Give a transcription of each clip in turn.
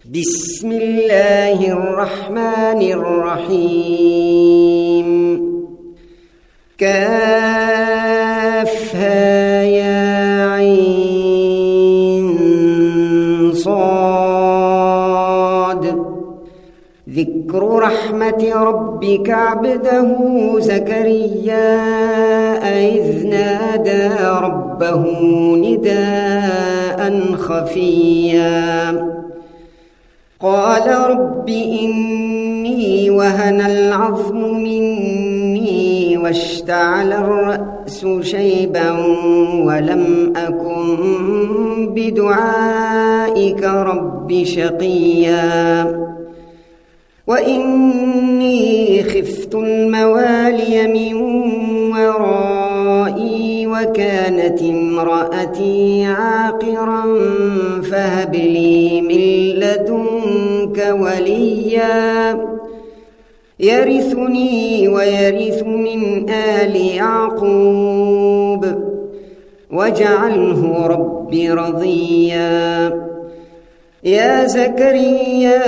بسم الله الرحمن الرحيم. كافها يا عين صاد. ذكر رحمة ربك عبده زكريا إذ نادى ربه نداء خفيا قال رب إني وهن العظم مني واشتعل الرأس شيبا ولم أكن بدعائك رب شقيا وإني خفت الموالي من ورائي وكانت امرأتي عاقرا فهب لي من لدنك وليا يرثني ويرث من آل يعقوب واجعله رب رضيا. يا زكريا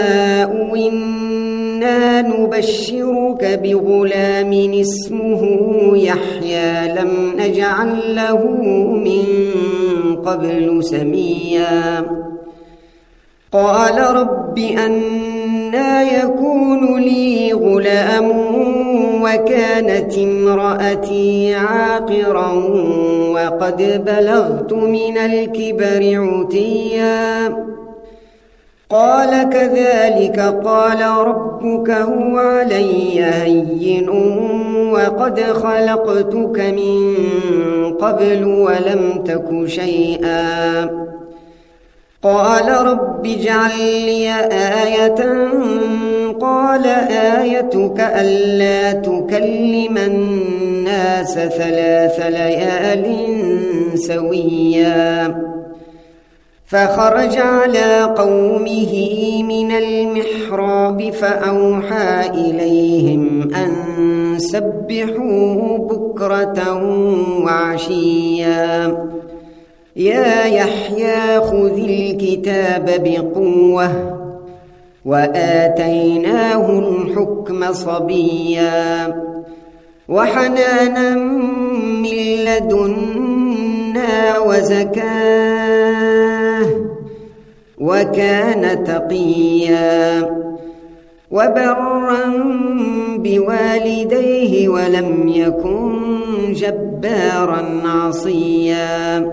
إنا نبشرك بغلام اسمه يحيى لم نجعل له من قبل سميا. قال رب أنى يكون لي غلام وكانت امرأتي عاقرا وقد بلغت من الكبر عتيا. قال كذلك قال ربك هو علي هين وقد خلقتك من قبل ولم تك شيئا. قال رب اجعل لي آية قال آيتك ألا تكلم الناس 3 ليال سويا. فخرج على قومه من المحراب فأوحى إليهم أن سبحوا بكرة وعشيا. يا يحيى خذ الكتاب بقوة وآتيناه الحكم صبيا وحنانا من لدنا وزكاه وكان تقيا وبرا بوالديه ولم يكن جبارا عصيا.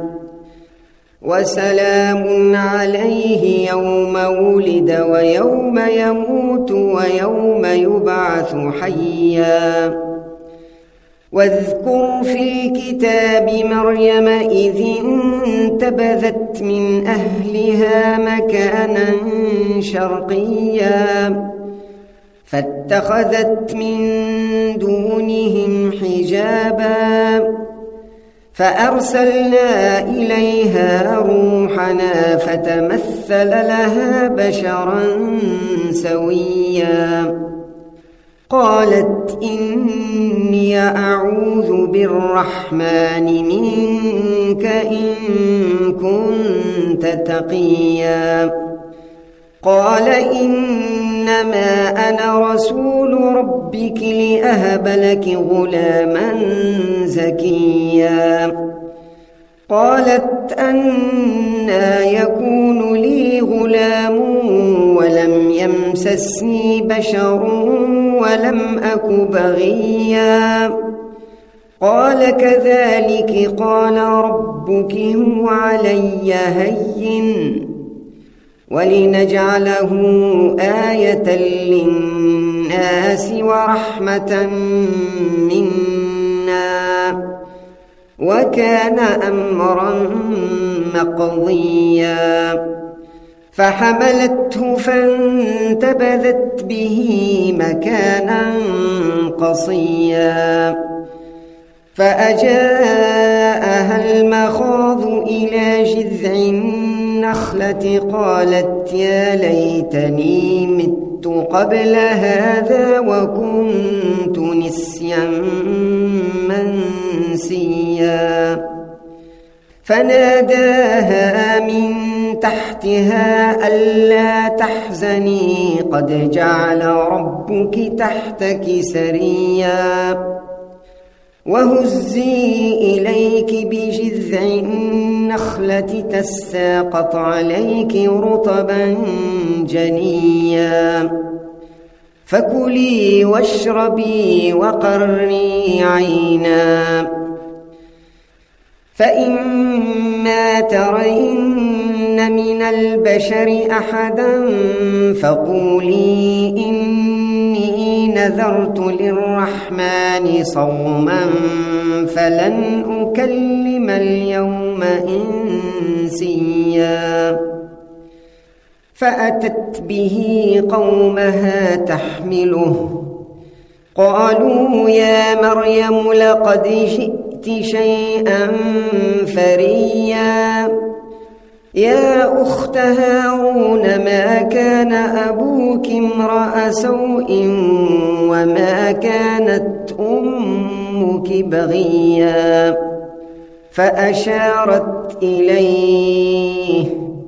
وسلام عليه يوم ولد ويوم يموت ويوم يبعث حيا. واذكر في الكتاب مريم إذ انتبذت من أهلها مكانا شرقيا فاتخذت من دونهم حجابا فأرسلنا إليها روحنا فتمثل لها بشرا سويا. قالت إني أعوذ بالرحمن منك إن كنت تقيا. قال إنما أنا رسول ربك لأهب لك غلاما زكيا. قالت أنى يكون لي غلام ولم يمسسني بشر ولم أك بغيا. قال كذلك قال ربك هو علي هين ولنجعله آية للناس ورحمة منا وكان أمرا مقضيا. فحملته فانتبذت به مكانا قصيا. فأجاءها المخاض إلى جذع النخلة قالت يا ليتني مت قبل هذا وكنت نسيا منسيا. فناداها من تحتها ألا تحزني قد جعل ربك تحتك سريا وهزي إليك بجذع النخلة تساقط عليك رطبا جنيا فكلي واشربي وقري عينا فإما ترين من البشر أحدا فقولي إني نذرت للرحمن صوما فلن أكلم اليوم إنسيا فأتت به قومها تحمله قالوا يا مريم لقد جئت شيئا فريا يا أخت هارون ما كان أبوك امرأ سوء وما كانت أمك بغيا فأشارت إليه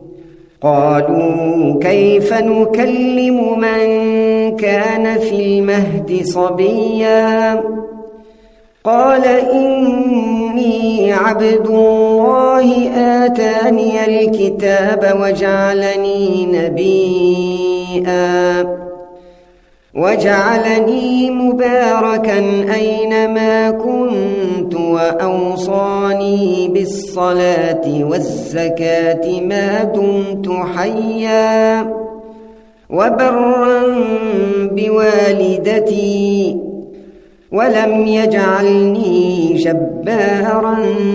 قالوا كيف نكلم من كان في المهد صبيا قال إني عبد الله آتاني الكتاب وجعلني نبيا وجعلني مباركا أينما كنت وأوصاني بالصلاة والزكاة ما دمت حيا وبرا بوالدتي ولم يجعلني جبارا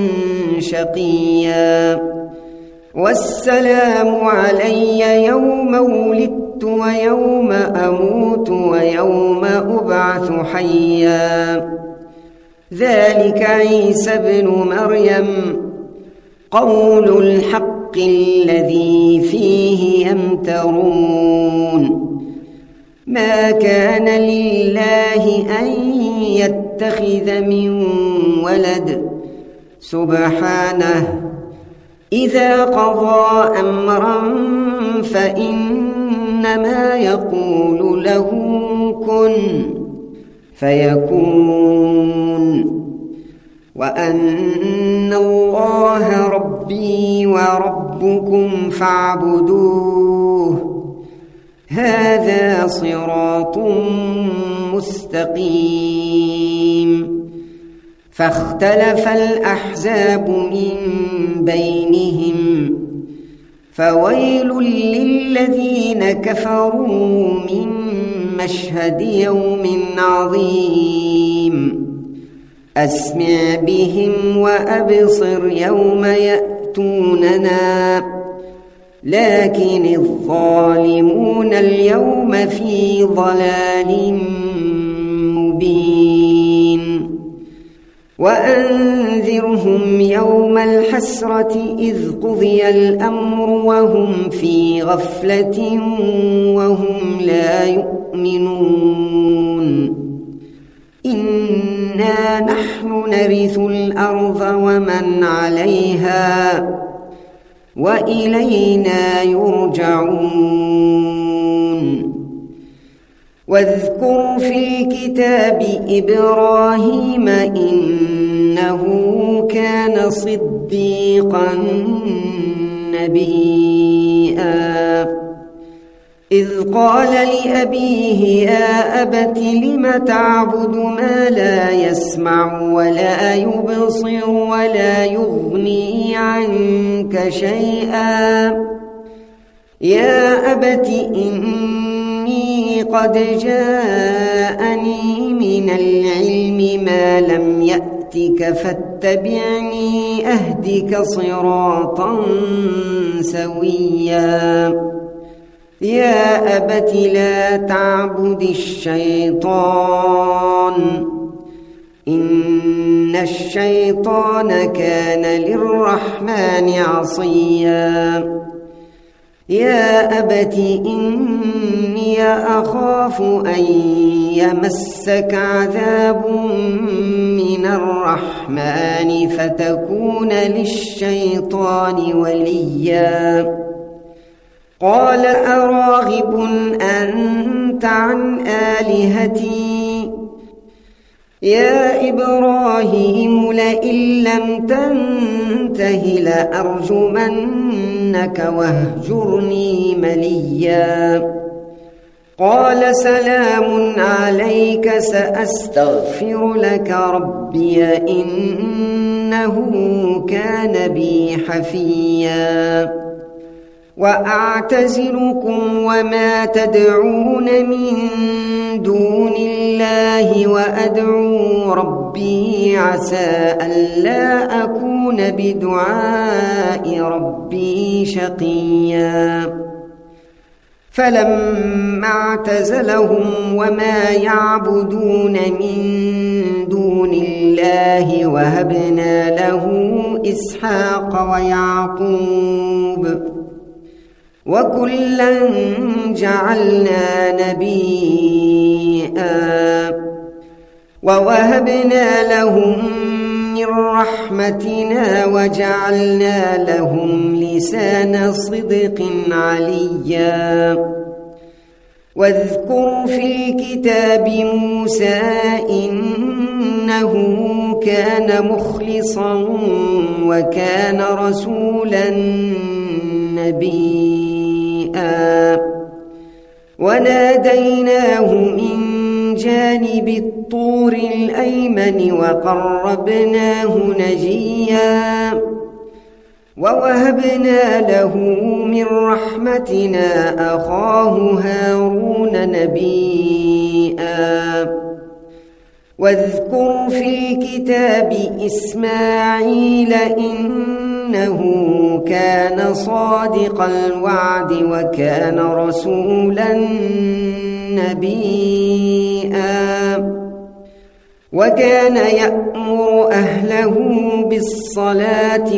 شقيا والسلام علي يوم ولدت ويوم أموت ويوم أبعث حيا ذلك عيسى ابن مريم قول الحق الذي فيه يمترون ما كان لله أن يتخذ من ولد سبحانه إذا قضى أمرا فإنما يقول له كن فيكون وأن الله ربي وربكم فاعبدوه هذا صراط مستقيم فاختلف الأحزاب من بينهم فويل للذين كفروا من مشهد يوم عظيم أسمع بهم وأبصر يوم يأتوننا لكن الظالمون اليوم في ضلال مبين وأنذرهم يوم الحسرة إذ قضي الأمر وهم في غفلة وهم لا يؤمنون إنا نحن نرث الأرض ومن عليها وإلينا يرجعون واذكر في الكتاب إبراهيم إنه كان صديقا نبيا إذ قال لأبيه يا أبت لم تعبد ما لا يسمع ولا يبصر ولا يغني عنك شيئا يا أبت إني قد جاءني من العلم ما لم يأتك فاتبعني أهدك صراطا سويا يا أبت لا تعبد الشيطان إن الشيطان كان للرحمن عصيا يا أبت إني أخاف أن يمسك عذاب من الرحمن فتكون للشيطان وليا قال أراغب أنت عن آلهتي يا إبراهيم لئن لم تنته لأرجمنك واهجرني مليا قال سلام عليك سأستغفر لك ربي إنه كان بي حفيا وأعتزلكم وما تدعون من دون الله وأدعو ربي عسى ألا أكون بدعاء ربي شقيا فلما اعتزلهم وما يعبدون من دون الله وهبنا له إسحاق ويعقوب وكلا جعلنا نبيا ووهبنا لهم من رحمتنا وجعلنا لهم لسان صدق عليا واذكر في الكتاب موسى إنه كان مخلصا وكان رسولا نبيا وناديناه من جانب الطور الأيمن وقربناه نجيا ووهبنا له من رحمتنا أخاه هارون نبيا واذكر في الكتاب إسماعيل إنه كان صادق الوعد وكان رسولا نبيا وكان يأمر أهله بالصلاة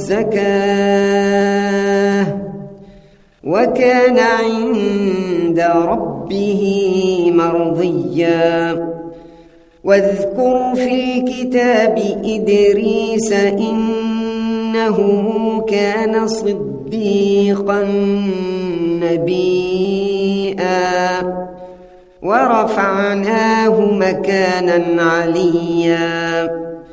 والزكاة وكان عند ربه مرضيا واذكر في الكتاب إدريس إنه كان صديقا نبيا ورفعناه مكانا عليا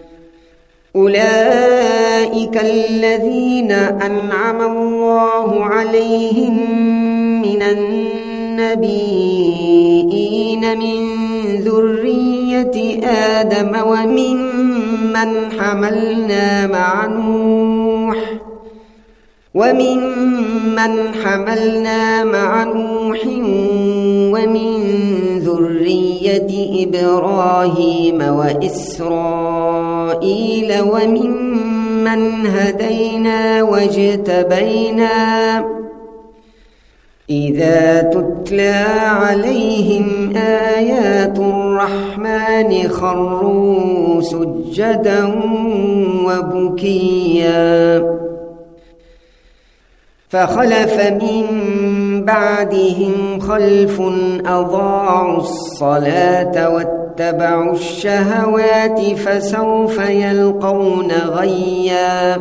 أولئك الذين أنعم الله عليهم من النبيين من ذرية آدم وممن حملنا مع نوح ومن ذرية إبراهيم وإسرائيل وممن هدينا واجتبينا إذا تتلى عليهم آيات الرحمن خروا سجدا وبكيا فخلف من بعدهم خلف أضاعوا الصلاة واتبعوا الشهوات فسوف يلقون غيا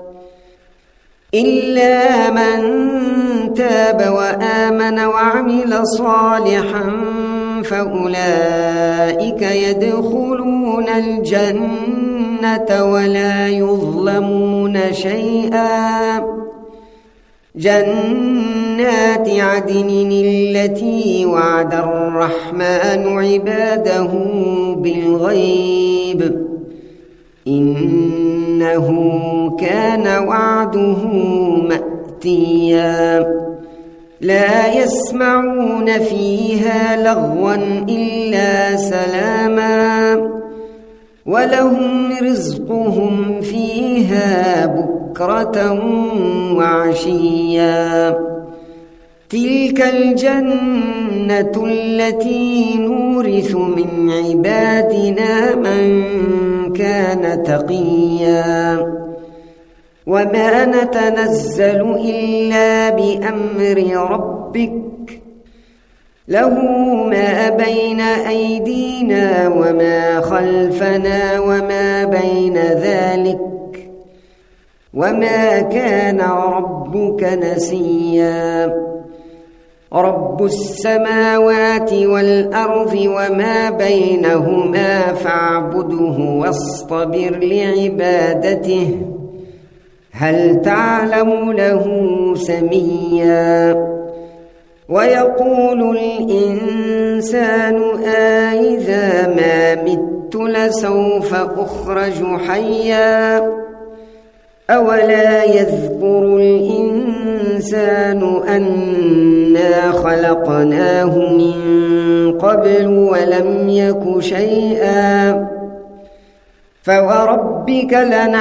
إلا من تاب وآمن وعمل صالحا فأولئك يدخلون الجنة ولا يظلمون شيئا جنات عدن التي وعد الرحمن عباده بالغيب إنه كان وعده مأتيا لا يسمعون فيها لغوا إلا سلاما ولهم رزقهم فيها بكرة وعشيا تلك الجنة التي نورث من عبادنا من كان تقيا وما نتنزل إلا بأمر ربك له ما بين أيدينا وما خلفنا وما بين ذلك وما كان ربك نسيا رب السماوات والأرض وما بينهما فاعبده واصطبر لعبادته هل تعلم له سميا ويقول الإنسان أإذا ما مت لسوف أخرج حيا أولا يذكر الإنسان أنا خلقناه من قبل ولم يك شيئا فوربك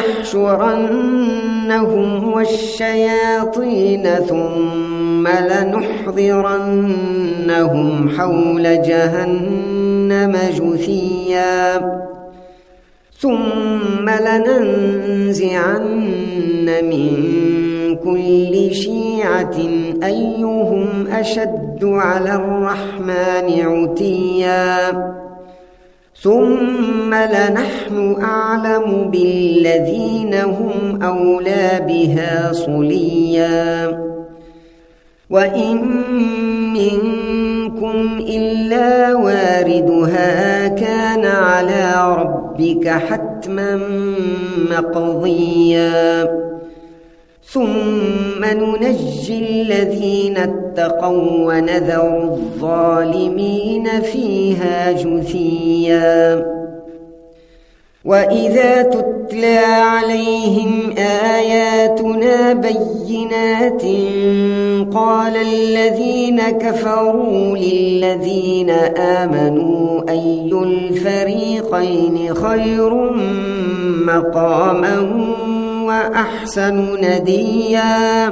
لنحشرنهم والشياطين ثم لنحضرنهم حول جهنم جثيا ثم لننزعن من كل شيعة أيهم أشد على الرحمن عتيا ثم لنحن أعلم بالذين هم أولى بها صليا وإن منكم إلا واردها كان على ربك حتما مقضيا ثم ننجي الذين اتقوا ونذر الظالمين فيها جثيا وإذا تتلى عليهم آياتنا بينات قال الذين كفروا للذين آمنوا أي الفريقين خير مقاما وأحسن نديا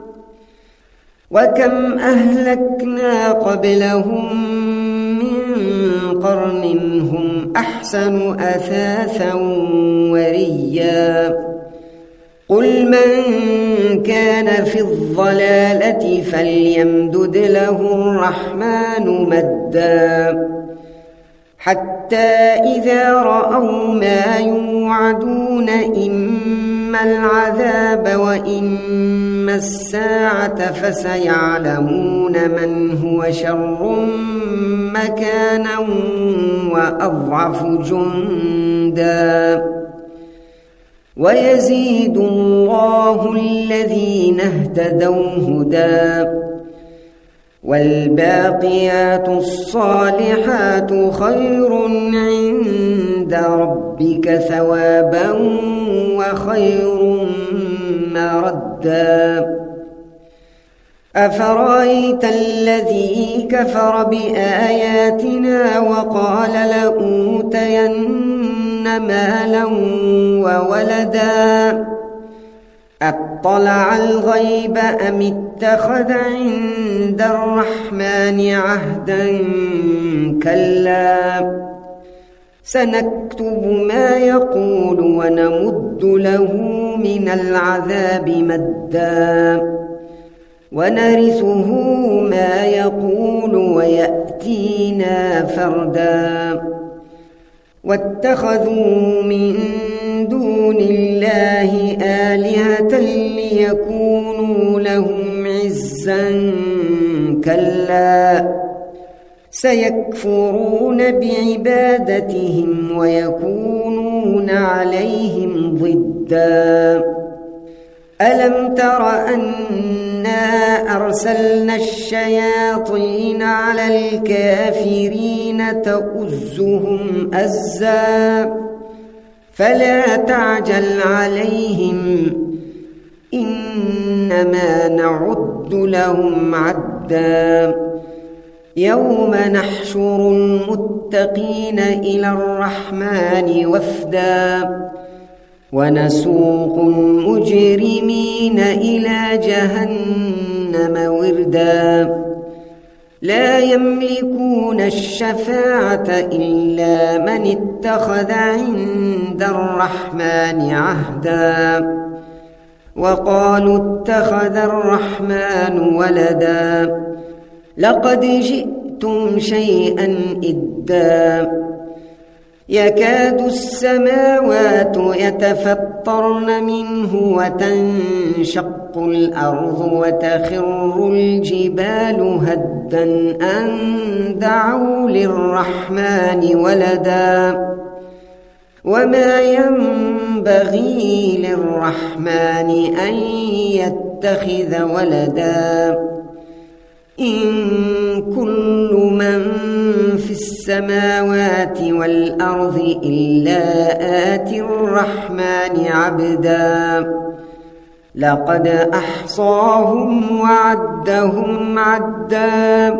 وكم أهلكنا قبلهم من قرن هم أحسن أثاثا وريا قل من كان في الضلالة فليمدد له الرحمن مدا حتى إذا رأوا ما يوعدون إما العذاب وإما الساعة فسيعلمون من هو شر مكانا وأضعف جندا ويزيد الله الذين اهتدوا هدى والباقيات الصالحات خير عند ربك ثوابا وخير مردا أفرأيت الذي كفر بآياتنا وقال لأوتين مالا وولدا أطلع الغيب أم اتخذ عند الرحمن عهدا كلا سنكتب ما يقول ونمد له من العذاب مدا ونرثه ما يقول ويأتينا فردا واتخذوا من دون الله آلهة ليكونوا لهم عزا كلا سيكفرون بعبادتهم ويكونون عليهم ضدا ألم تر أنا أرسلنا الشياطين على الكافرين تؤزهم أزا فلا تعجل عليهم إنما نعد لهم عدا يوم نحشر المتقين إلى الرحمن وفدا ونسوق المجرمين إلى جهنم وردا لا يملكون الشفاعة إلا من اتخذ عند الرحمن عهدا وقالوا اتخذ الرحمن ولدا لقد جئتم شيئا إدا يكاد السماوات يتفطرن منه وتنشق وتنشق الأرض وتخر الجبال هدا أن دعوا للرحمن ولدا وما ينبغي للرحمن أن يتخذ ولدا إن كل من في السماوات والأرض إلا آتي الرحمن عبدا لقد أحصاهم وعدهم عدا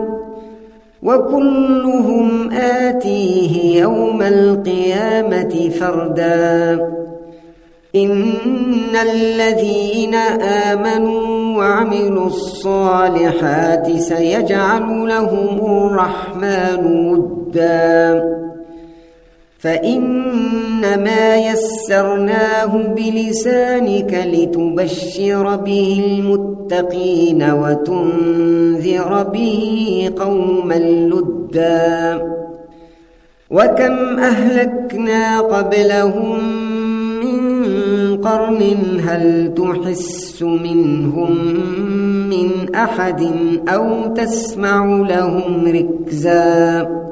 وكلهم آتيه يوم القيامة فردا إن الذين آمنوا وعملوا الصالحات سيجعل لهم الرحمن ودا فإنما يسرناه بلسانك لتبشر به المتقين وتنذر به قوما لدا وكم أهلكنا قبلهم من قرن هل تحس منهم من أحد أو تسمع لهم ركزا